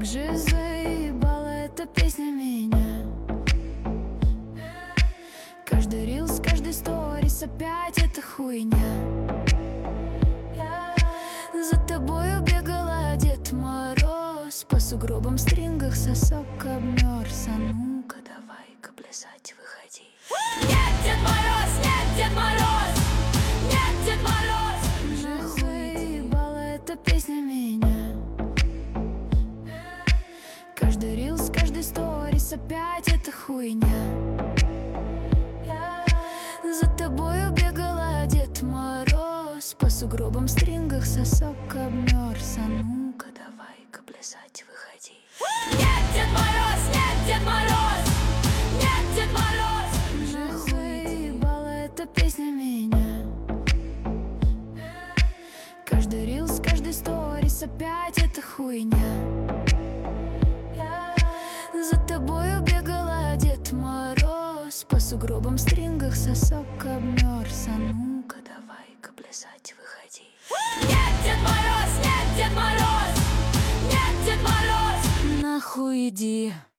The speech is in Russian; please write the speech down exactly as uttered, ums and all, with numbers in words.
Как же заебала эта песня меня. Каждый рилс, каждый сторис, опять эта хуйня. За тобою бегала Дед Мороз, по сугробам, стрингах сосок обмерз. А ну-ка давай-ка плясать выходи. Нет, Дед Мороз, нет, Дед Мороз, нет, Дед Мороз. Же заебала эта песня меня. Каждый рилс, каждый сторис, опять эта хуйня. За тобою бегала Дед Мороз, по сугробам, стрингах сосок обмерз. А ну-ка давай-ка плясать выходи. Нет, Дед Мороз, нет, Дед Мороз, нет, Дед Мороз. Же заебала эта песня меня. Каждый рилс, каждый сторис, опять эта хуйня. За тобою бегала Дед Мороз, по сугробам, стрингах сосок обмерз. А ну-ка давай-ка плясать выходи. Нет, Дед Мороз, нет, Дед Мороз, нет, Дед Мороз. Нахуй иди.